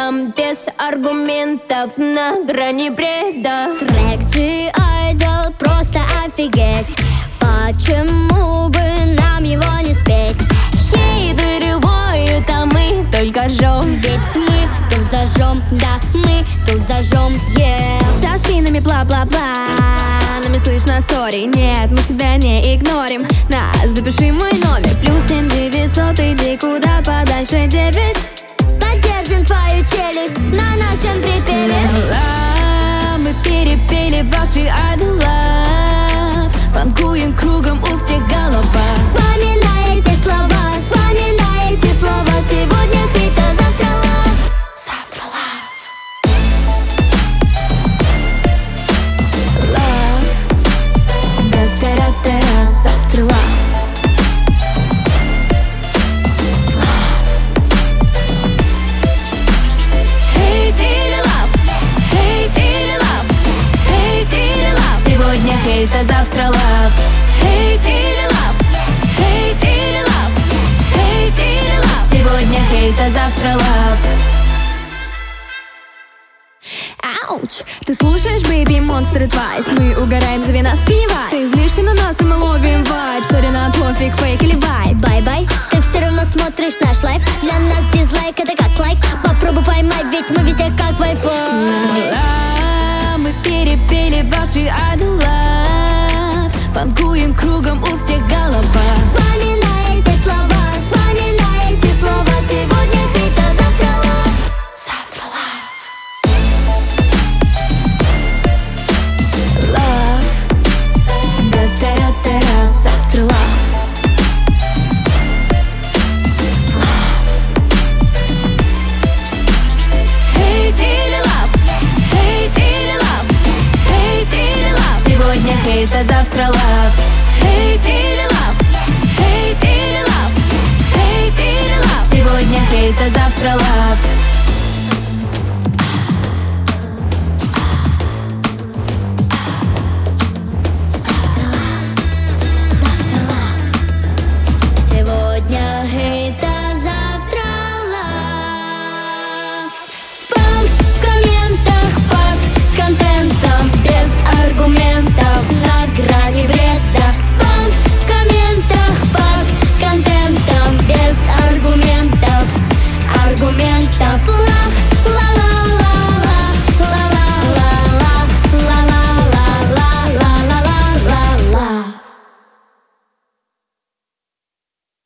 там без аргументов, на грани бреда. Трек G-Idol просто офигеть. Почему бы нам его не спеть? Хейтеры воют, а мы только жжем. Ведь мы тут зажжем, да, мы тут зажжем, Со спинами бла-бла-бла, нами слышно сори. Нет, мы тебя не игнорим. Запиши мой номер. +7 900, иди куда подальше 9. Поддержим твою челюсть на нашем припеве. Мы перепели ваши айдолов, фанкуем кругом у всех голова. Вспоминай эти слова, сегодня хит, а завтра лав. Завтра love. Да-да-да-да, завтра love. Сегодня хейт, а завтра лав. Hate или love, hate или love, hate или love. Сегодня хейт, а завтра лав. Ауч! Ты слушаешь Baby Monster Twice. Мы угораем, зови нас пивать. Ты злишься на нас, и мы ловим вайб. Сори, на пофиг, фейк или вайб. Бай-бай, ты все равно смотришь наш лайф. Для нас дизлайк это как лайк. Попробуй поймать, ведь мы везде как Wi-Fi. Мы перепели ваши айдолов, фанкуем кругом у всех голова. Вспоминай эти слова, сегодня хит, а завтра лав. Завтра love. Love. Да-да-да-да, завтра love. Сегодня хейт, а завтра love. Hate или love, hate или love, hate или love. Сегодня хейт, а завтра love.